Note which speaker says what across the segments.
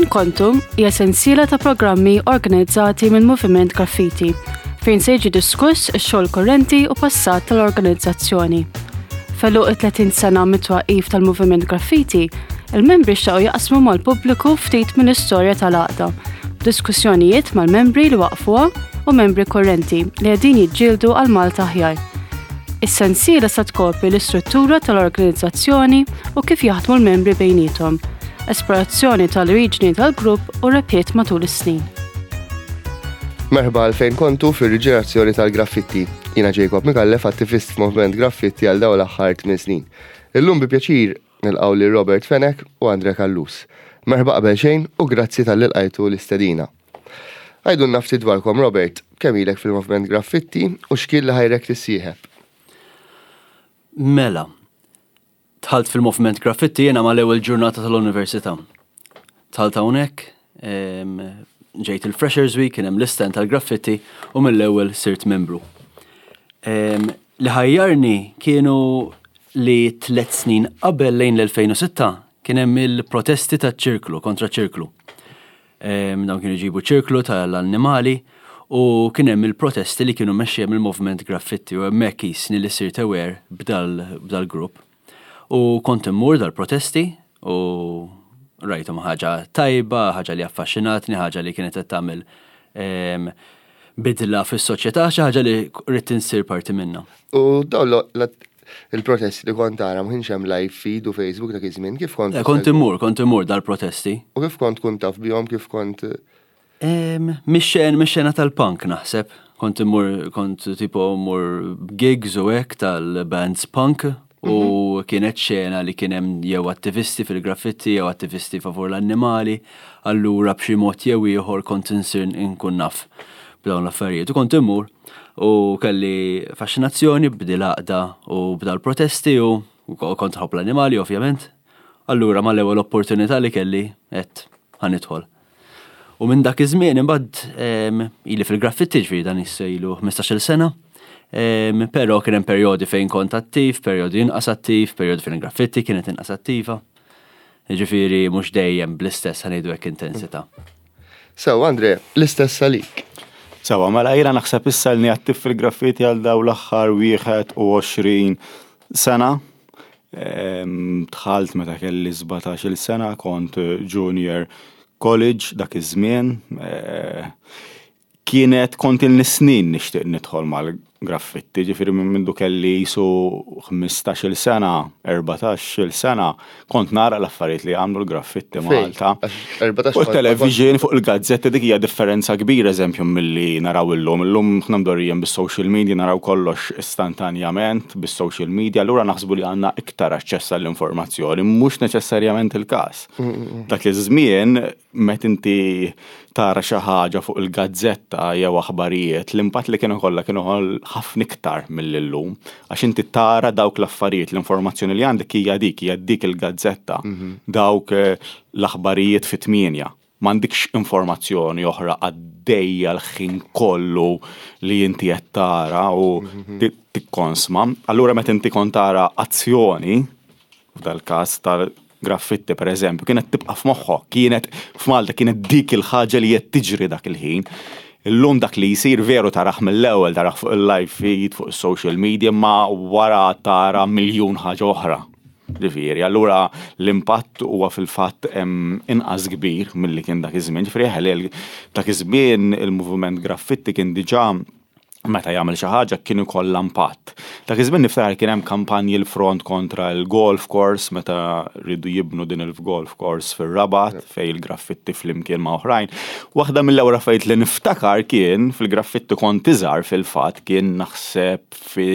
Speaker 1: Fejn kontu hija sensiela ta' programmi organizzati minn Moviment Graffiti, fejn se jiġi diskuss ix-xogħol kurrenti u passat tal-organizzazzjoni. Feluq 30 sena mit-twaqqif tal-Moviment Graffiti, il-membri xtaqgħu jaqsmu mal-pubbliku ftit mill-istorja tal-għaqda, diskussjonijiet mal-membri li waqfuha u membri kurrenti li qegħdin jiġġieldu għal Malta aħjar. Is-sensiela sa tkopri l-istruttura tal-organizzazzjoni u kif jaħdmu l-membri bejniethom, esplorazzjoni tal-oriġini tal-grupp u repiet matul is-snin.
Speaker 2: Merħba fejn kontu fir-riġenerazzjoni tal-graffiti. Jiena Jacob Mikallef, attivist f'Moviment Graffiti għal dawn l-aħħar 8 snin. Illum bi pjaċir nilqgħu lil Robert Fenek u Andre Kallus. Merħba qabel xejn u grazzi tal-ilqajtu l-istedina. Għajdunna ftit dwarkom Robert, kemm ilek fil-Moviment Graffiti u x'kien li ħajrek tissieħeb?
Speaker 3: Mela, tħalt fil-Moviment Graffiti jiena mal-ewwel ġurnata tal-Università. Tħalt hawnhekk, ġejt il-Freshers Week, kien hemm l-istent tal-graffiti u mill-ewwel sirt membru. Li ħajjarni kienu li 3 snin qabel lejn l-2006 kien hemm il-protesti taċ-ċirklu, kontra ċirklu. Dawn kienu jġibu ċirklu tal-annimali u kien hemm il-protesti li kienu mexxija mill-Moviment Graffiti u hemmhekk jisni li sirt aware b'dal-grupp. U kont immur dal-protesti u rajtom ħaġa tajba, ħaġa li affaxxinatni, ħaġa li kienet qed tagħmel bidla fis-soċjetà, xi ħaġa li rrid insir parti minnha.
Speaker 2: U dawn il-protesti li kont tara ma kienx hemm live feed u Facebook dak iż-żmien, kif kont?
Speaker 3: Kont immur dal-protesti.
Speaker 2: U kif kont taf bihom, kif kont?
Speaker 3: Mix-xena tal-punk naħseb. Kont tipo mmur gigs u hekk tal-bands punk. U kienet xena li kien hemm jew attivisti fil-graffiti jew attivisti favur l-annimali, allura b'xi mod jew ieħor kont insir inkun naf b'dawn l-affarijiet. U kont immur u kelli faxxinazzjoni b'dil għaqda u b'dal protesti u kont ħobb l-annimali ovvjament. Allura mal-ewwel opportunità li kelli qed ħanidħol. U minn dak iż-żmien imbagħad ili fil-graffiti ġifieri dan issa ilu 15-il sena. Pero kien hemm perjodi fejn kont attiv, perjodi inqas attiv, perjodi fejn graffiti kienet inqas attiva. Ġifieri mhux dejjem bl-istess ħanejdu hekk intensità.
Speaker 2: Sew Andre, l-istess għalik.
Speaker 4: Sewa, mela jiena naħseb issa li attiv fil-graffiti għal dawn l-aħħar 21 sena. Dħalt meta kelli 17-il sena, kont junior college dak iż-żmien. Kont il-snin nixtieq nidħol mal-graffiti, ġifieri minn kelli jisu 15-il sena, 14-il sena, kont nara l-affarijiet li għamlu l-graffiti Malta. U television fuq il-gazzetti dik hija differenza kbira eżempju milli naraw illum. Illum ħna mdorrijin bis-social media naraw kollox istantanjament bis-social media, allura naħsbu li għandna iktar aċċess għall-informazzjoni, mhux neċessarjament il-każ. Dak iż-żmien meta inti tara xi ħaġa fuq il-gazzetta jew aħbarijiet, l-impatt li kienu ħafna iktar mill-lum, għax inti tara dawk l-affarijiet, l-informazzjoni li għandek hija dik il-gazzetta, dawk l-aħbarijiet fit-8. M'għandekx informazzjoni oħra għaddejja l-ħin kollu li inti qed tara u tikkonsma. Allura meta inti kont tara azzjoni, f'dal-każ tal-graffiti per eżempju, kienet tibqa' f'moħħok, kienet f'Malta kienet dik il-ħaġa li qed tiġri dak il-ħin. Illum dak li jsir veru taraħ mill-ewwel taraħ fuq il-live feed fuq is-social media ma wara tara miljun ħaġa oħra. Ġifieri, allura l-impatt huwa fil-fatt inqas kbir milli kien dak iż-żmien. Ġifieri dak iż-żmien il-moviment graffiti kien diġà meta jagħmel xi ħaġa kien ikollha impatt. Dak iż-żmien niftakar kien hemm kampanji l-front kontra l-golf course meta rridu jibnu din il-golf course fir-Rabat fejn il-graffiti flimkien ma' oħrajn. Waħda mill-ewwel affarijiet li niftakar kien fil-graffiti kont iżgħar fil-fatt kien naħseb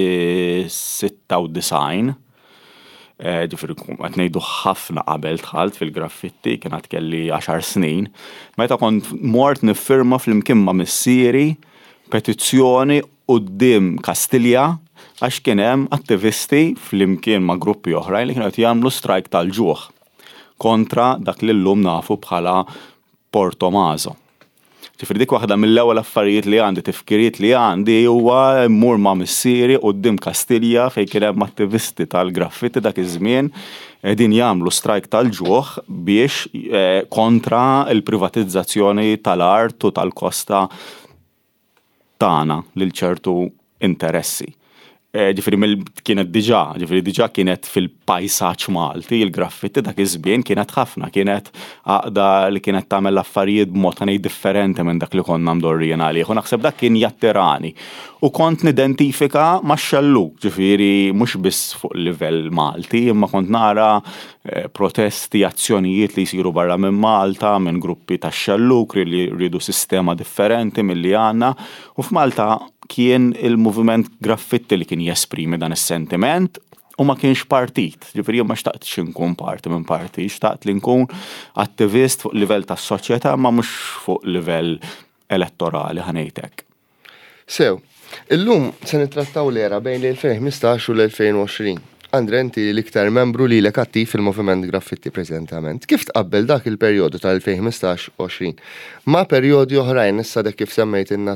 Speaker 4: fi-96. Ġifieri qed ngħidu ħafna qabel dħalt fil-graffiti kien għad kelli 10 snin. Meta kont mort niffirma flimkien ma' missieri petizzjoni quddiem Kastilja għax kien hemm attivisti flimkien ma' gruppi oħrajn li kienu qed jagħmlu strajk tal-ġuħ kontra dak li llum nafu bħala Portomaso. Ġifieri dik waħda mill-ewwel affarijiet li għandi, tifkiriet li għandi huwa mmur ma' missieri quddiem Kastilja fejn kien hemm attivisti tal-graffiti dak iż-żmien qegħdin jagħmlu strajk tal-ġuħ biex kontra l-privatizzazzjoni tal-art u tal-kosta tagħna lil ċertu interessi. Ġifieri kienet diġà kienet fil-pajsaġġ Malti, il-graffiti dak iż-żmien kienet ħafna, kienet għaqda li kienet tagħmel l-affarijiet b'mod differenti minn dak li konna mdorrijin għalih. U naħseb dak kien jattirani. U kont nidentifika max-xalluk, ġifieri mhux biss fuq livell Malti, imma kont nara protesti, azzjonijiet li jsiru barra minn Malta, minn gruppi tax-xalluk li jridu sistema differenti milli għandna. U f'Malta kien il-moviment graffiti li kien jesprimi dan is-sentiment u ma kienx partit. Ġifieri ma xtaqtx inkun parti minn partit, xtaqt li nkun attivist fuq livell tas-soċjetà ma mhux fuq livell elettorali ħanejtek.
Speaker 2: Sew, illum se nittrattaw l-era bejn l-2015 u l-2020. Andre, inti l-iktar membru li l-ek attiv fil-moviment graffiti preżentament. Kif tqabbel dak il-perjodu tal-2015-20 ma' perjodi oħrajn issa dak kif semmejt inna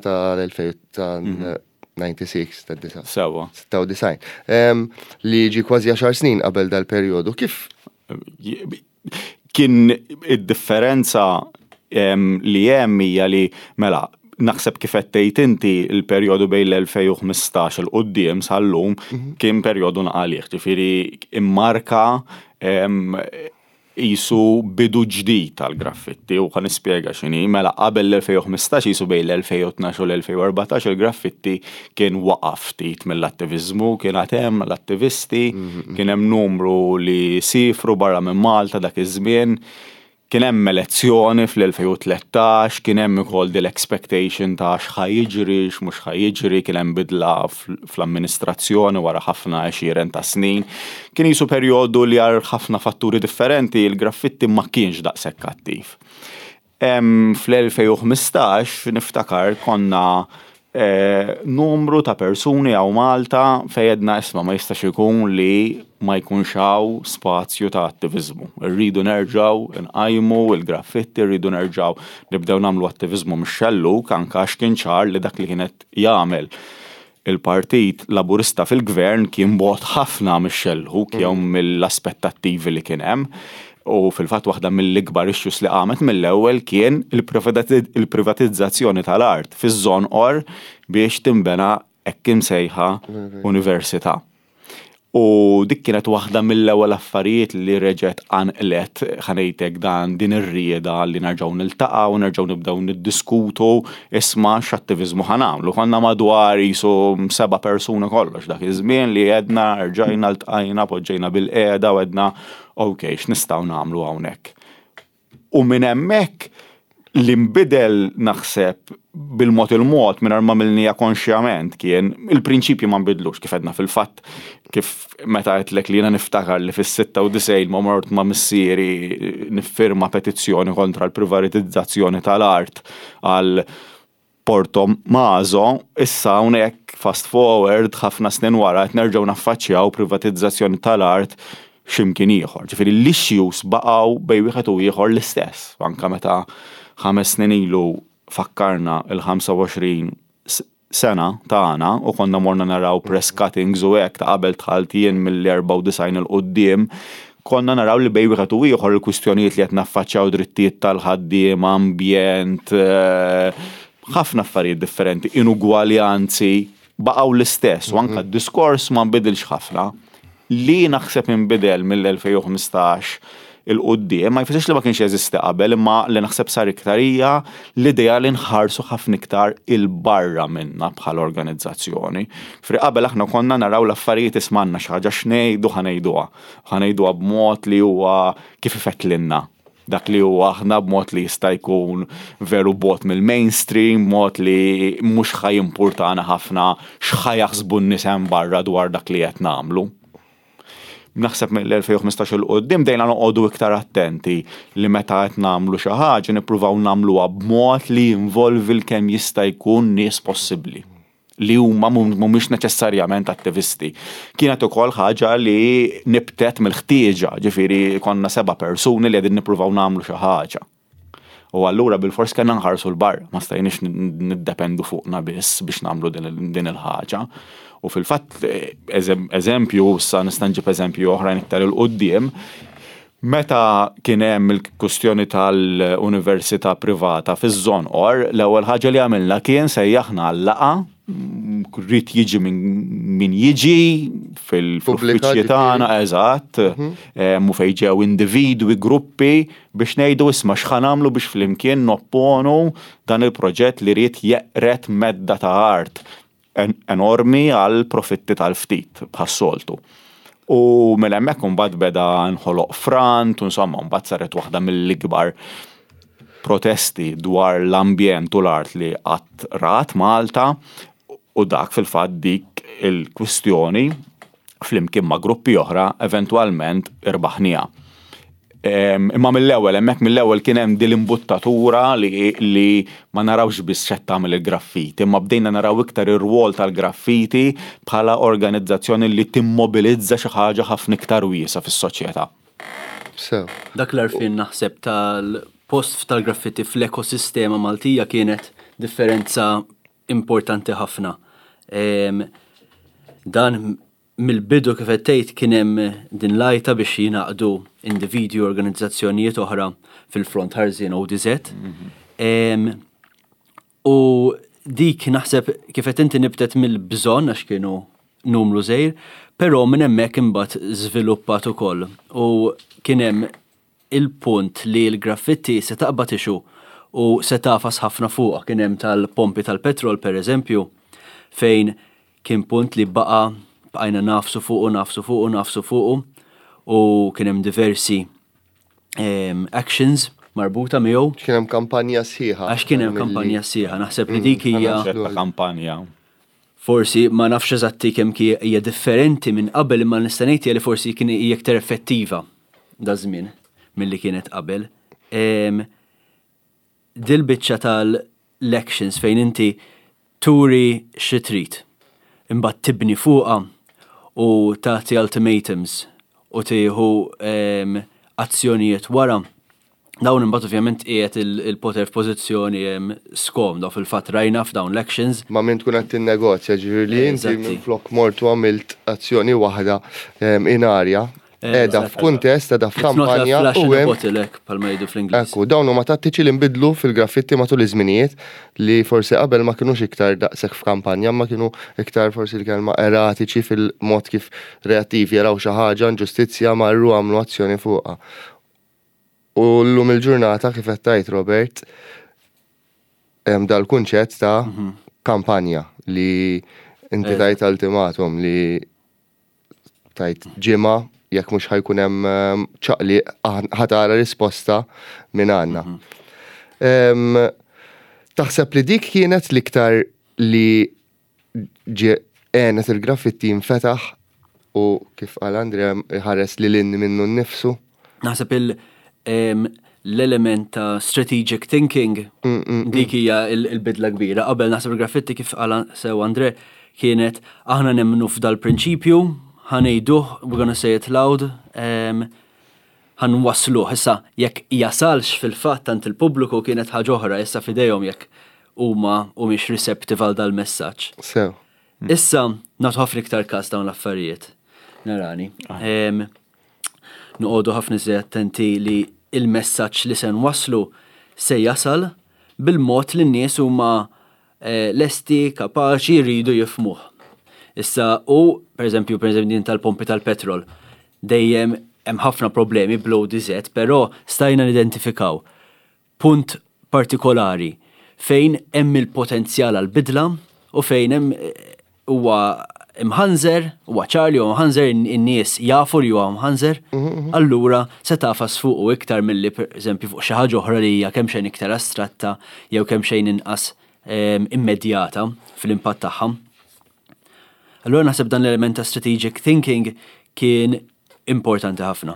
Speaker 2: tal-96 tad-disa.
Speaker 4: Sewa.
Speaker 2: 96. Li ġi kważi 10 snin qabel dal-perjodu. Kif?
Speaker 4: Kien id-differenza li hemm hija li mela naħseb kif qed tgħid inti l-perjodu bejn l-2015 il qudiem sal-lum kien perjodu naqalih, ġifieri immarka qisu bidu ġdid tal-graffiti u ħa nispjega x'inhi. Mela qabel l-2015 qisu bejn l-2012 u l-2014 il-graffiti kien waqaf ftit mill-attiviżmu, kien għad hemm l-attivisti, kien hemm numru li sifru barra minn Malta dak iż-żmien. Kien hemm elezzjoni fl-2013, kien hemm ukoll l-expectation ta' x'ħajjiġri, x'mhux ħajjiġri, kien hemm bidla fl-amministrazzjoni wara ħafna 20 ta' snin. Kien qisu perjodu li għal ħafna fatturi differenti il-graffiti ma kienx daqshekk attiv. Fl-2015 niftakar konna numru ta' persuni għaw Malta fejedna isma ma jistax ikun li ma jkunx hawn spazju ta' attivizmu. Rridu nerġgħu nqajmu il-graffiti, rridu nerġgħu nibdew nagħmlu attivizmu mix-xelluk anke għax kien ċar li dak li kienet jagħmel il-Partit Laburista fil-Gvern kien bogħod ħafna mix-xelluk jew mill-aspettattivi li kien hemm. U fil-fatt waħda mill-ikbar issues li qamet mill-ewwel kien il-privatizzazzjoni tal-art fiż-żon or biex tinbena hekk imsejħa università. U dik kienet waħda mill-ewwel affarijiet li reġgħet għanqlet ħanejtek dan din ir-rieda li nerġgħu niltaqgħu, nerġgħu nibdew niddiskutu isma' x'attiviżmu ħanagħmlu. Konna madwar qisu 7 persuni kollox dak iż-żmien li għedna rġajna ltqajna poġġejna bil-qiegħda u għedna okej x'nistgħu nagħmlu hawnhekk. U minn hemmhekk li nbidel naħseb bil-mod il-mod minn ma milnija konxjament kien il-prinċipji ma nbidlux kif għedna fil-fatt kif meta għetlek li jena niftakar li fis-96 ma mort ma missieri niffirma petizzjoni kontra l-privatizzazzjoni tal-art għal Porto Maso, issa hawnhekk fast forward ħafna snin wara qed nerġgħu naffaċċjaw privatizzazzjoni tal-art x'imkien ieħor. Ġifieri l-issues baqgħu bejn wieħed u ieħor l-istess. Anke meta 5 snin ilu fakkarna il-25 sena tagħna u konna morna naraw press cuttings u hekk ta' qabel tħalt jien mill-94 il-qudiem, konna naraw li bejn wieħed u ieħor il-kwistjonijiet li qed naffaċċjaw drittijiet tal-ħaddiem, ambjent, ħafna affarijiet differenti, inugwaljanzi baqgħu l-istess u anke d-diskors ma nbidilx ħafna. Li naħseb inbidel mill-2015 il-qudiem ma jfissirx li ma kienx jeżisti qabel imma li naħseb sar iktar hija l-idea li nħarsu ħafna iktar il-barra minna bħal organizzazzjoni. Fri qabel aħna konna naraw l-affarijiet ismanna xi ħaġa x'ngħidu ħanejduha b'mod li huwa kif ifettlinna. Dak li huwa aħna b'mod li jista' jkun veru bot mill-mainstream, mod li mhux ħajimpurtana ħafna x'ħajaħsbu n-nies hemm barra dwar dak li qed nagħmlu. Naħseb mill-2015 il-qoddim dejna noqogħdu iktar attenti li meta qed nagħmlu xi ħaġa nippruvaw nagħmluha b'mod li jinvolvi l-kemm jista' jkun nies possibbli li huma mhumiex neċessarjament attivisti. Kienet ukoll ħaġa li nibtet mill-ħtieġa, ġifieri konna 7 persuni li qegħdin nippruvaw nagħmlu xi ħaġa. U allura bil-fors kellna nħarsu l-bar, ma stajniex niddependu fuqna biss biex nagħmlu din il-ħaġa. U fil-fatt eżempju, sa nista' nġib eżempju oħrajn iktar il-qudiem, meta kien hemm il-kwistjoni tal-università privata fiż-żon or, l-ewwel ħaġa li għamilna kien sejjaħna l-laqa rrid jiġi min jiġi fil-uffiċċji tagħna eżatt, u fejn ġew individwi, gruppi biex ngħidu isma' x'ħan nagħmlu biex flimkien nopponu dan il-proġett li rrid jeqret medda ta' art enormi għal profitti tal-ftit bħas-soltu. U mill-hemmhekk imbagħad beda nħoloq frant, u insomma mbagħad saret waħda mill-ikbar protesti dwar l-ambjent u l-art li qatt rat Malta, u dak fil-fatt dik il-kwistjoni flimkien ma' gruppi oħra eventwalment irbaħnija. Imma hemmhekk mill-ewwel kien hemm din l-imbuttatura li ma narawx biss x'qed tagħmel il-graffiti, imma bdejna naraw iktar ir-rwol tal-graffiti bħala organizzazzjoni li timmobilizza xi ħaġa ħafna iktar wiesa fis-soċjetà.
Speaker 3: Dak l-arfin naħseb tal-post tal-graffiti fl-ekosistema Maltija kienet differenza importanti ħafna. Dan mill-bidu kif qed tgħid kien hemm din lajta biex jingħaqdu individwi u organizzazzjonijiet oħra fil-front ħarsien ODZ. U dik naħseb kif qed inti nibtet mill-bżonn għax kienu numru żgħir, però minn hemmhekk imbagħad żviluppat ukoll. U kien hemm il-punt li l-graffiti se taqbad ixu u se tafas ħafna fuqha, kien hemm tal-pompi tal-petrol pereżempju, fejn kien punt li baqajna nafsu fuqu u kien hemm diversi actions marbuta miegħu.
Speaker 2: Kien hemm kampanja sħiħa.
Speaker 3: Għax kien hemm kampanja sħiħa, naħseb li dik hija
Speaker 4: kampanja.
Speaker 3: Forsi ma nafx eżatti kemm hija differenti minn qabel, imma nista' ngħid li forsi kien hija iktar effettiva da żmien milli kienet qabel. Dil-biċċa tal-elections fejn inti turi xi trid, imbagħad tibni fuqha u tagħti ultimatums u tieħu azzjonijiet wara. Dawn imbagħad ovvjament qiegħed il-poter f'pożizzjoni skomda fil-fatt rajna f'dawn elections.
Speaker 2: Ma min tkun qed tinnegozja ġifieri inti minflok mortu għamilt azzjoni waħda in arja. Edha f'kuntest, edha f'kampanja u Ekku, dawn huma tattiċi li nbidlu fil-graffiti matul iż-żminijiet li forsi qabel ma kinux iktar daqshekk f'kampanja, ma kienu iktar forsi l-kelma eratiċi fil-mod kif reattivi jaraw xi ħaġa inġustizzja marru għamlu azzjoni fuqha. U llum il-ġurnata kif qed tgħid Robert, hemm dal-kunċett ta' kampanja li inti tajt ultimatum li tajt ġimgħa jekk mhux ħajkun hemm ċaqli ħatara risposta minn għandna. Taħseb li dik kienet l-iktar li għenet il-graffiti infetaħ u kif qal Andrea ħares li l-inni minnu nnifsu?
Speaker 3: Naħseb l-element ta' strategic thinking dik hija il-bidla kbira. Qabel naħseb il-graffiti kif qal sew Andre kienet aħna nemmnu f'dal-prinċipju, ħanejduh, we're gonna say it loud, ħanwassluh. Issa, jekk jasalx fil-fatt tant il-pubbliku kienet ħaġa oħra, issa fidejhom jekk huma mhumiex receptive għal dal-messaġġ. Issa, nagħtu ħafna iktar każ dawn l-affarijiet. Narani. Noqogħdu ħafna iżjed attenti li il-messaġġ li se nwasslu se jasal bil-mod li n-nies huma lesti, kapaċi, jridu jifhmuh. Issa, pereżempju din tal-pompi tal-petrol, dejjem hemm ħafna problemi bl-ODZ, però stajna nidentifikaw punt partikolari fejn hemm il-potenzjal għal bidla u fejn hemm huwa imħanżer, huwa ċarli huwa imħanżer, in-nies jafu li huwa imħanżer, allura se tafas fuq iktar milli pereżempju fuq xi ħaġa oħra li hija kemm xejn iktar astratta jew kemm xejn inqas immedjata fil-impatt tagħha. Allura naħseb dan l-element ta' strategic thinking kien importanti ħafna.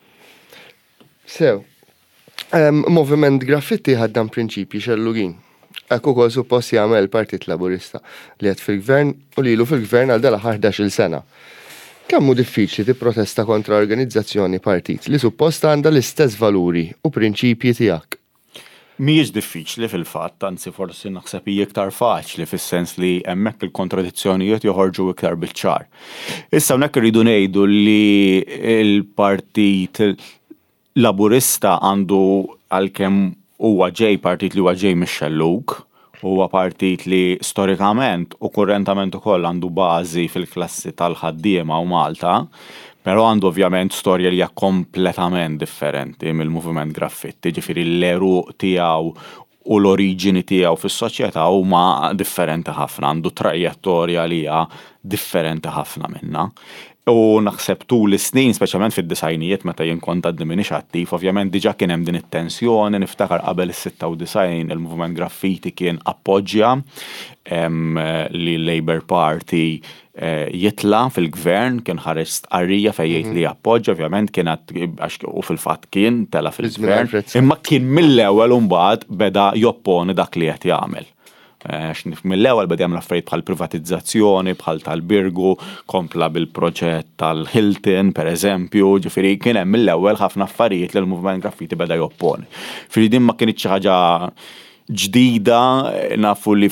Speaker 2: Moviment graffiti ħaddan prinċipji xellugin. Ekku kol suppost jagħmel Partit Laburista li qed fil-gvern u lilu fil-gvern għal dal-aħħar 11-il sena. Kemm hu diffiċli tipprotesta kontra organizzazzjoni partit li suppost għandha l-istess valuri u prinċipji tiegħek?
Speaker 4: Mhijiex diffiċli fil-fatt, anzi forsi naħseb hija iktar faċli fis-sens li hemmhekk il-kontradizzjonijiet joħorġu iktar biċ-ċar. Issa hawnhekk irridu ngħidu li l-Partit Laburista għandu għalkemm huwa partit li huwa ġej mix-xellug, huwa partit li storikament u kurrentament ukoll għandu bażi fil-klassi tal-ħaddiema u Malta, però għandu ovvjament storja li hija kompletament differenti mill-moviment graffiti, ġifieri l-eruq tiegħu u l-oriġini tiegħu fis-soċjetà huma differenti ħafna, għandu trajettorja li hija differenti ħafna minnha. U naħseb tul is-snin, speċjalment fid-disajnijiet meta jien kont għaddi minix attiv, ovvjament diġà kien hemm din it-tensjoni, niftakar qabel is-96 il-movement graffiti kien appoġġja li l-Labour Party jitla fil-gvern, kien ħareġ stqarrija fejn jgħid li appoġġja, ovvjament kienet u fil-fatt kien tela fil-gvern, imma kien mill-ewwel imbagħad beda jopponi dak li qed jagħmel. Mill-ewwel beda jagħmel affarijiet bħal privatizzazzjoni, bħal tal-Birgu, kompla bil-proġett tal-Hilton, pereżempju, ġifieri kien hemm mill-ewwel ħafna affarijiet li l-movement graffiti beda jopponi. Firri din ma kienx xi ħaġa ġdida, nafu li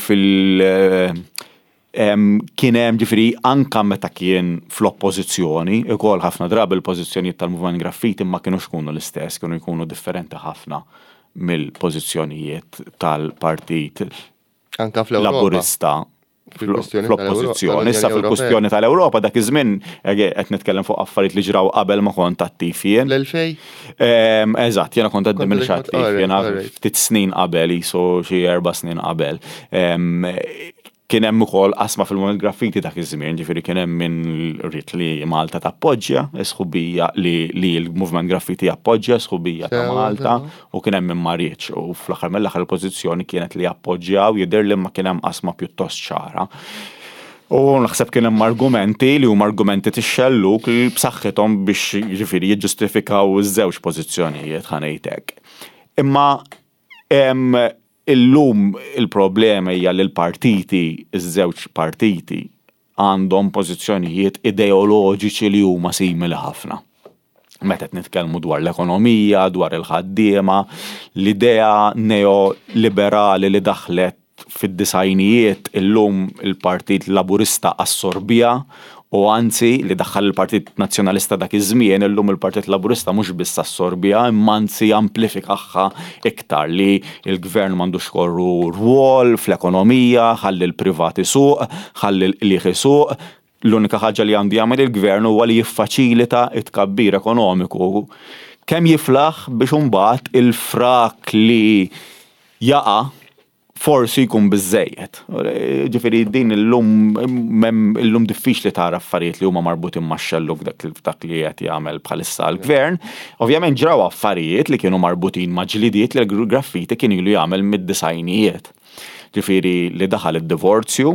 Speaker 4: kien hemm ġifieri anke meta kien fl-oppożizzjoni, ukoll ħafna drabi l-pożizzjonijiet tal-movement graffiti ma kienux ikunu l-istess, kienu jkunu differenti ħafna mill-pożizzjonijiet tal-Partit Laburista fl-oppożizzjoni. Issa fil-kwistjoni tal-Ewropa dak iż-żmien qed nitkellem fuq affarijiet li ġraw qabel ma kont attiv jien.
Speaker 2: L-2000?
Speaker 4: Eżatt, jiena kont għaddim attiv jiena ftit snin qabel, xi 4 snin qabel. Kien hemm ukoll qasma fil-moviment graffiti dak iż-żmien, ġifieri kien hemm min rrid li Malta tappoġġja sħubija li l-moviment graffiti appoġġja sħubija ta' Malta u kien hemm min ma rridx u fl-aħħar mill-aħħar il-pożizzjoni kienet li appoġġjaw jidher li ma kien hemm qasma pjuttost ċara. U naħseb kien hemm argumenti li huma argumenti tixxelluk li b'saħħithom biex jiġifieri jiġġustifikaw iż-żewġ pożizzjonijiet ħanejtek. Imma illum il-problema hija li l-partiti, iż-żewġ partiti, għandhom pożizzjonijiet ideoloġiċi li huma simili ħafna. Meta nitkellmu dwar l-ekonomija, dwar il-ħaddiema, l-idea neoliberali li daħlet fid-disajnijiet illum il-Partit Laburista assorbija u anzi li daħħal il-Partit Nazzjonalista dak iż-żmien illum il-Partit Laburista mhux biss assorbija imma anzi amplifikaħħa iktar li l-gvern m'għandux korru rwol fl-ekonomija, ħalli l-privati suq, ħalli l-qliħ suq. L-unika ħaġa li għandu jagħmel il-gvern huwa li jiffaċilita t-tkabbir ekonomiku. Kemm jiflaħ biex imbagħad il-frak li jaqa' forsi jkun biżżejjed. Ġifieri din illum diffiċli tara affarijiet li huma marbutin max-xellug dak li qed jagħmel bħalissa l-gvern. Ovvjament ġraw affarijiet li kienu marbutin ma' ġlidiet li l-graffiti kien ilu jagħmel mid-disajnijiet. Ġifieri li daħal id-divorzju,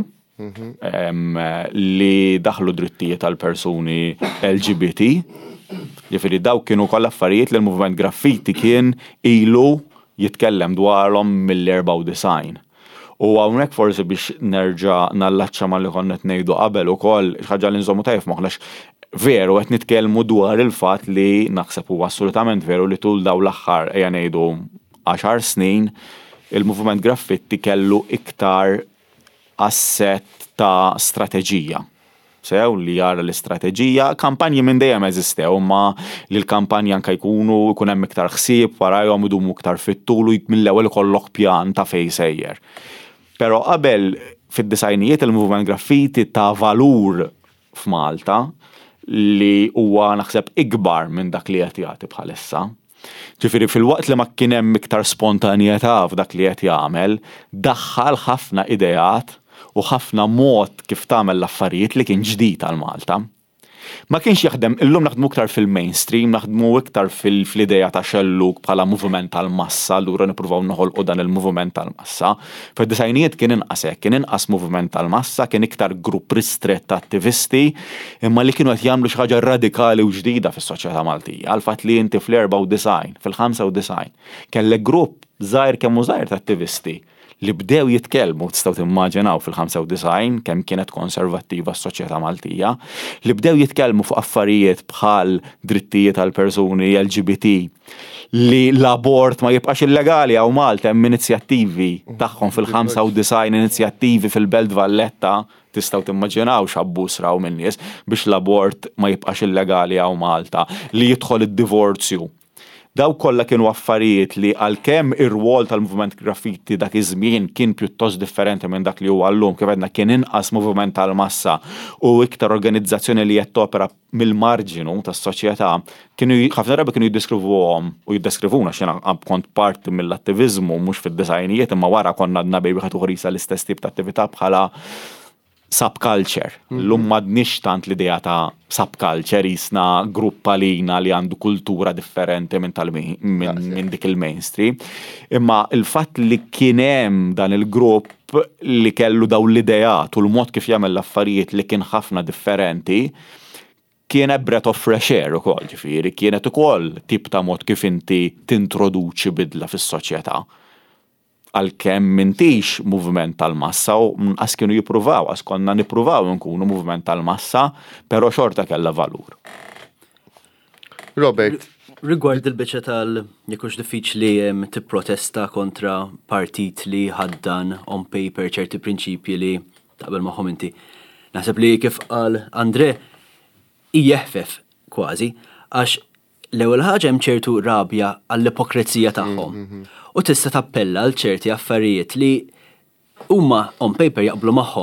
Speaker 4: li daħlu drittijiet tal-persuni LGBT. Ġifieri daw kienu kollha affarijiet li l-movement graffiti kien ilu jitkellem dwarhom mill-94. U hawnhekk forsi biex nerġa' nallaċċa mal li konna qed ngħidu qabel ukoll ħaġa li nżommu tajjeb moħħlex veru qed nitkellmu dwar il-fatt li naħseb huwa assolutament veru li tul dawn l-aħħar ejja ngħidu 10 snin il-movement graffiti kellu iktar asset ta' strateġija. Sew li jara l-istrateġija, kampanji minn dejjem eżistew, ma li l-kampanji anke jkun hemm iktar ħsieb warajhom idumu iktar fit-tul u mill-ewwel ikollok pjan ta' fejn sejjer. Però qabel fid-disajnijiet il-movement graffiti ta' valur f'Malta li huwa naħseb ikbar minn dak li qed jagħti bħalissa. Ġifieri fil-waqt li ma kien hemm iktar spontanjetà f'dak li qed jagħmel, daħħal ħafna ideat u ħafna mod kif tagħmel l-affarijiet li kien ġdid għal Malta. Ma kienx jaħdem, illum naħdmu iktar fil-mainstream, naħdmu iktar fil-idea ta' xellug bħala moviment tal-massa, allura nippruvaw noħolqu dan il-moviment tal-massa. Fid-disajnijiet kien inqas hekk, kien inqas moviment tal-massa, kien iktar grupp ristrett ta' attivisti, imma li kienu qed jagħmlu xi ħaġa radikali u ġdida fis-soċjetà Maltija. Għal fatt li inti fl-94, fil-95, kellek grupp żgħir kemm żgħir ta' attivisti li bdew jitkellmu, tistgħu timmaġinaw fil-95 kemm kienet konservattiva s-soċjetà Maltija, li bdew jitkellmu fuq affarijiet bħal drittijiet għal persuni LGBT, li l-abort ma jibqax illegali għaw Malta hemm inizjattivi tagħhom fil-95 inizjattivi fil-Belt Valletta, tistgħu timmaġinaw x'abbuż raw minn nies biex l-abort ma jibqax illegali għaw Malta, li jidħol id-divorzju. Daw kollha kienu affarijiet li għalkemm ir-rwol tal-movement graffiti dak iż-żmien kien pjuttost differenti minn dak li huwa llum, kif għedna kien inqas moviment tal-massa u iktar organizzazzjoni li qed topera mill-marġinu tas-soċjetà, kienu ħafna drabi kienu jiddeskrivuhom u jiddeskrivuna x'jiena kont parti mill-attiviżmu mhux fid-disajnijiet imma wara konna għadna bejn wieħed uħor jisa l-istess tip ta' attività bħala subculture. L-lum madnix tant l-idea ta' subculture jisna gruppa lina li għandu kultura differenti minn dik il-mainstream. Imma il-fatt li kienem dan il-grupp li kellu daw l-idejat u l-mod kif jagħmel l-affarijiet li kien ħafna differenti kien breath of fresh air ukoll, ġifieri, kienet ukoll tip ta' mod kif inti tintroduċi bidla fis-soċjetà. Għalkemm m'intix moviment tal-massa u għas kienu jippruvaw, għas konna nippruvaw nkunu moviment tal-massa, però xorta kellha valur.
Speaker 2: Robert.
Speaker 3: Rigward il-biċċa jekux diffiċli tipprotesta kontra partit li ħaddan on paper ċerti prinċipji li taqbel magħhom inti. Naħseb li kif qal Andre jeħfef kważi għax l-ewwel ħaġa hemm ċertu rabja għall-ipokrezija tagħhom. U tista' tappella għal ċerti affarijiet li huma on paper jaqblu magħhom.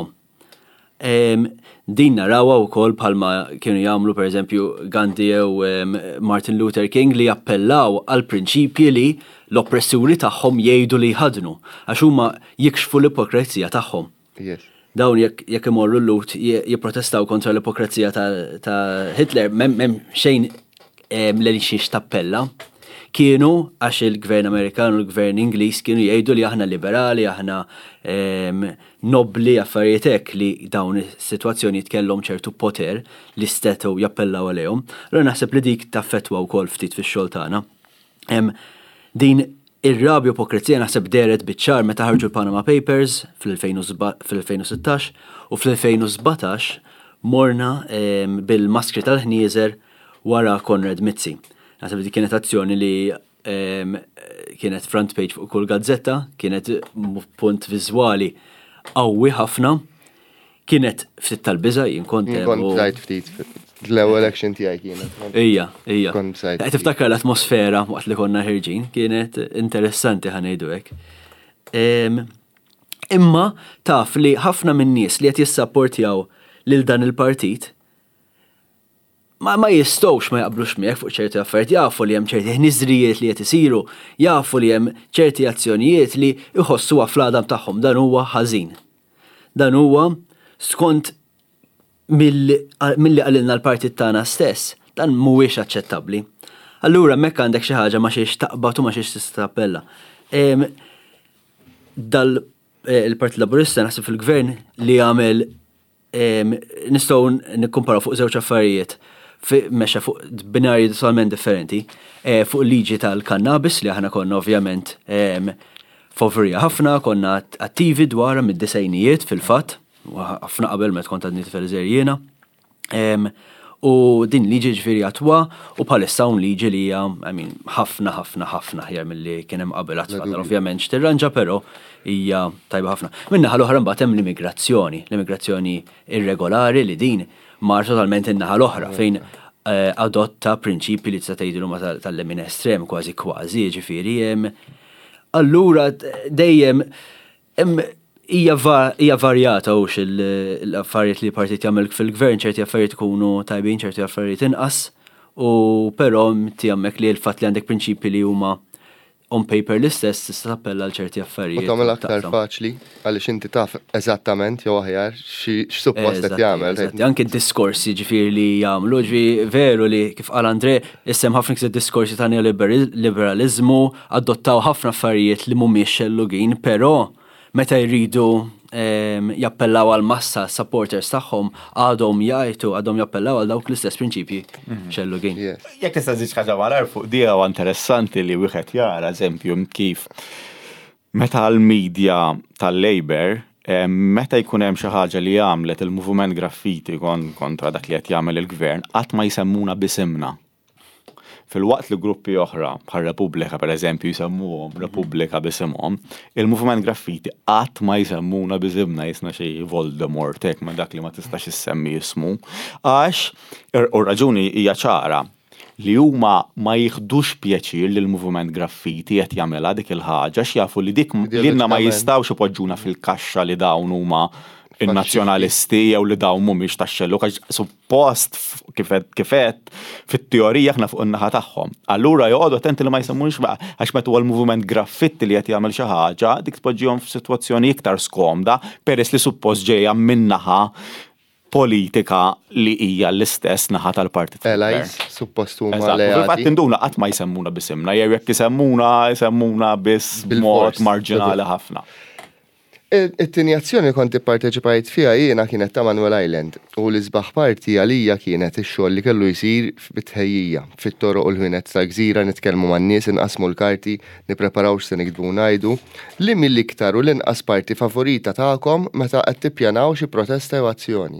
Speaker 3: Din narawha wkoll bħalma kienu jagħmlu pereżempju Gandhi u Martin Luther King li jappellaw għal prinċipji li l-oppressuri tagħhom jgħidu li jħadnu għax huma jikxfu l-ipokrezija tagħhom. Dawn jekk imorru l-lut jipprotestaw kontra l-ipokrezija ta' Hitler m'hemm xejn li xiex tappella. Kienu għax il-gvern Amerikan u l-gvern Ingliż kienu jgħidu li aħna liberali, aħna nobli affarijiet hekk li dawn is-sitwazzjoni jitkellhom ċertu poter li stetgħu jappellaw għalihom. Allura naħseb li dik taffettwa wkoll ftit fix-xogħol tagħna. Din ir-rabja ipokrezija naħseb deret biċ-ċar meta ħarġu l-Panama Papers fil-2016 u fl-2017 morna bil-maskri tal-ħnieżer wara Konrad Mizzi. Naħseb li kienet azzjoni li kienet front page fuq kull gazzetta, kienet punt viżwali qawwi ħafna, kienet ftit tal-biża jien kont
Speaker 2: bżajt ftit l-ewwel election tiegħi kienet.
Speaker 3: Ija. Qed tiftakar l-atmosfera waqt li konna ħirġin, kienet interessanti ħanejdu hekk. Imma taf li ħafna min-nies li qed jissapportjaw lil dan il-partit ma jistgħux ma jaqblux miegħek fuq ċerti affarijiet, jafu li hemm ċerti ħniżrijiet li qed isiru, jafu li hemm ċerti azzjonijiet li jħossuha fl-għadam tagħhom, dan huwa ħażin. Dan huwa skont milli qalilna l-partit tagħna stess, dan mhuwiex aċċettabbli. Allura hemmhekk għandek xi ħaġa ma xiex taqbad u ma xiex tistappella. Il-Partit Laburista naħseb fil-gvern li għamel nistgħu nikkumparaw fuq żewġ affarijiet mexa fuq binarji totalment differenti, fuq liġi tal-kannabis li aħna konna ovvjament favorija ħafna, konna attivi dwarha mid-disejnijiet fil-fatt, ħafna qabel meta kont għadni tifel jiena. U din liġi ġifieri attwa u bħalissa hawn liġi li hija ħafna ħjar milli kien hemm qabel għatfadal ovvjament x'tirranġa però hija tajba ħafna. Minnaħa l-oħra mbagħad hemm l-immigrazzjoni irregolari li din mar totalment in-naħa l-oħra fejn adotta prinċipji li tista' tgħidilhom tal-lemin estrem kważi ġifieri allura dejjem hija varjata hux l-affarijiet li partit jagħmel fil-gvern, ċerti affarijiet ikunu tajbin, ċerti affarijiet inqas, u però hemmhekk li l-fatt li għandek prinċipji li huma on paper l-istess tista' tappella għal ċerti affarijiet.
Speaker 2: U tagħmel aktar faċli għaliex inti taf eżattament jew aħjar x'suppost qed jagħmel.
Speaker 3: Anke d-diskorsi ġifieri li jagħmlu, veru li kif qal Andre issem ħafna iktar diskorsi ta' neoliberaliżmu, adottaw ħafna affarijiet li mhumiex xellugin, però meta jridu jappellaw għal massa supporters tagħhom għadhom jappellaw għal dawk l-istess prinċipji xellugin.
Speaker 4: Jekk tista' żid ħaġa malar fuq di huwa interessanti li wieħed jara eżempju kif Meta l-medja tal-Labor, meta jkun hemm xi ħaġa li għamlet il-movement graffiti kontra dak li qed jagħmel il-gvern, qatt ma jsemmuna bisimna. Fil-waqt li gruppi oħra bħal Repubblika pereżempju jsemmuhom Repubblika bisimhom, il-movement graffiti qatt ma jsemmuna bisimna jisna xi Voldemort hekk ma dak li ma tistax issemmi jismu. Għax u raġuni hija ċara li huma ma jieħdux pjaċir li l-movement graffiti qed jagħmilha dik il-ħaġa x'jafu li dik lilna ma jistgħux ipoġġuna fil-kaxxa li dawn huma in-nazzjonalisti jew li dawn mhumiex tax-xelluk għax suppost kifet fit-teorija aħna fuq in-naħa tagħhom. Allura joqogħdu attenti li ma jsemmux għax meta huwa l-movement graffiti li qed jagħmel xi ħaġa dik tpoġġihom f'sitwazzjoni iktar skomda peress li suppost ġejja min-naħa politika li hija l-istess naħa tal-partit.
Speaker 2: Suppost huma
Speaker 4: alleati. Fil-fatt induna qatt ma jsemmuna bisimna, jew jekk isemmuna biss b'mod marġinali ħafna.
Speaker 2: It-tieni azzjoni kont ipparteċipajt fiha jiena kienet ta' Manuel Island u l-isbaħ parti għalija kienet ix-xogħol li kellu jsir bit-tħejjija fit-toroq u l-ħwienet ta' gżira nitkellmu man-nies inqasmu l-karti, nippreparaw x'se nikdbu ngħidu. Li mill-iktar u l-inqas parti favorita tagħkom meta qed tippjanaw xi protesta jew azzjoni?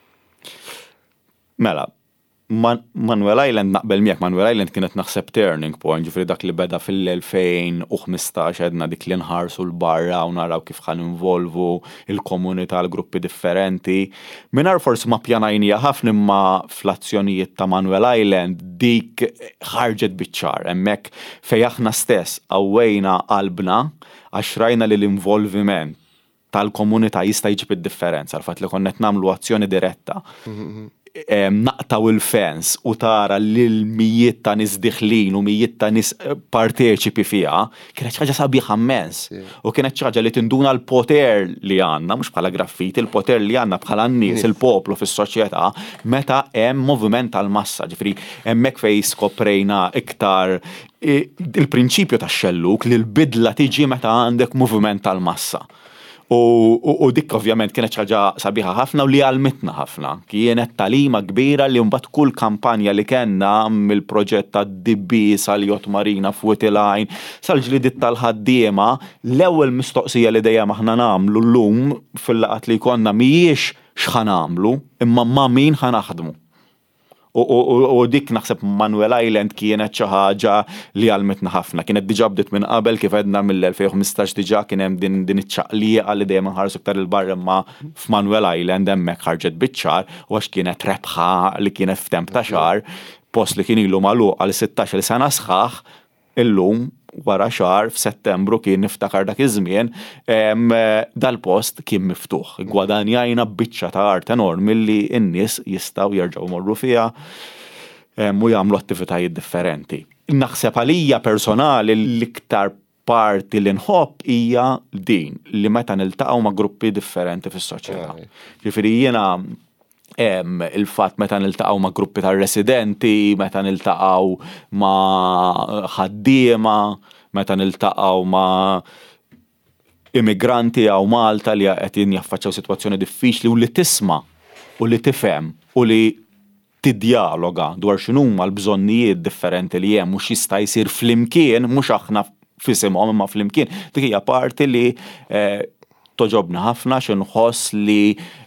Speaker 4: Mela, Manuel Island naqbel miegħek Manuel Island kienet naħseb turning point, ġifieri dak li beda fil-2015 għedna dik li nħarsu l-barra u naraw kif ħan involvu il-komunità l-gruppi differenti. Mingħajr forsi ma pjanajnija ħafna imma fl-azzjonijiet ta' Manuel Island dik ħarġet biċ-ċar hemmhekk fejn aħna stess qawwejna qalbna għax rajna li l-involviment tal-komunità jista' jġib id-differenza għal fatt li konna qed nagħmlu azzjoni diretta. Naqtaw il-fens u tara li l-mijiet ta' nies diħlin u mijiet ta' nies parteċipi fiha, kienet ħaġa sabiħa immens. U kienet ħaġa li tinduna l-poter li għandna, mhux bħala graffiti, il-poter li għandna bħala n-nies, il-poplu fis-soċjetà, meta hemm moviment tal-massa, ġifri hemmhekk fejn skoprejna iktar il-prinċipju tax-xelluk li l-bidla tiġi meta għandek moviment tal-massa. U dik ovvjament kienet ħaġa sabiħa ħafna u li għalmitna ħafna. Kienet talima kbira li mbagħad kull kampanja li kellna mill-proġett tad-DB sal-Jot Marina f'Witiline sal-ġlidiet tal-ħaddiema, l-ewwel mistoqsija li dejjem aħna nagħmlu llum fil-laqgħat li konna mhijiex x'ħa nagħmlu imma ma' min ħa naħdmu. U dik naħseb Manuel Island kienet xi ħaġa li għalmetna ħafna. Kienet diġà bdiet minn qabel kif għedna mill-2015 diġà kien hemm din iċ-ċaqliqa li dejjem inħarsu iktar il-barra imma f'Manuel Island hemmhekk ħarġet biċ-ċar u għax kienet rebħa li kienet f'temp ta' xahar, post li kien ilu magħluq għal 16-il sena sħaħ, illum wara xahar f'Settembru kien niftakar dak iż-żmien dal-post kien miftuħ. Gwadanjajna biċċa ta' art enormi li n-nies jistgħu jerġgħu morru fiha u jagħmlu attivitajiet differenti. Naħseb għalija personali l-iktar parti li nħobb hija din li meta niltaqgħu ma' gruppi differenti fis-soċjetà. Ġifieri jiena il-fatt meta niltaqgħu ma' gruppi tar-residenti, meta niltaqgħu ma' ħaddiema, meta niltaqgħu ma' immigranti għaw Malta li qed jaffaċċaw sitwazzjoni diffiċli u li tisma' u li tifhem u li tiddialoga dwar x'inhuma l-bżonnijiet differenti li hemm u x'jista' jsir flimkien mhux aħna f'isimhom imma flimkien. Dik hija parti li toġobna ħafna x'inħoss li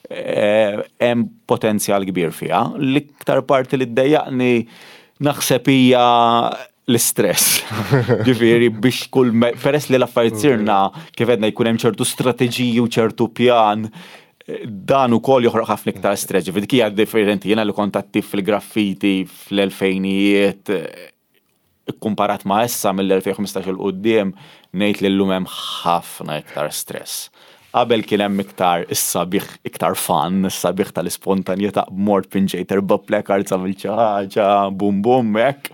Speaker 4: hemm potenzjal kbir fiha. L-iktar parti li ddejjaqni naħseb hija l-istress. Ġifieri biex peress li l-affarijiet sirna kif qedna jkun hemm ċertu strateġiji u ċertu pjan dan ukoll joħroq ħafna iktar stress. Ġifieri dik hija differenti. Jiena li kont attiv fil-graffiti fl-2000ijiet ikkumparat ma' issa mill-2015 il quddiem ngħid li llum hemm ħafna iktar stress. Qabel kien hemm iktar is-sabiħ iktar fan, is-sabiħ tal-ispontanjetà b'mort pinġejt erba' placards għamil xi ħaġa bum bum hekk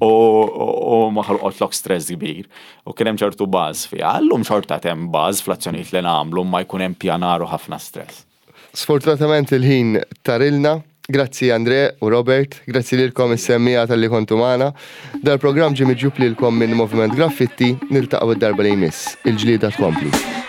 Speaker 4: u ma ħolqotlok stress kbir. U kien hemm ċertu baż fiha. Llum xorta hemm baż fl-azzjonijiet li nagħmlu ma jkun hemm pjanar u ħafna stress.
Speaker 2: Sfortunatament il-ħin tarilna. Grazzi Andre u Robert, grazzi lilkom is-semmija tal-li kontu magħna. Dal-programm ġie miġġub lilkom minn Movement Graffiti, niltaqgħu d-darba li jmiss. Il-ġlieda tkompli.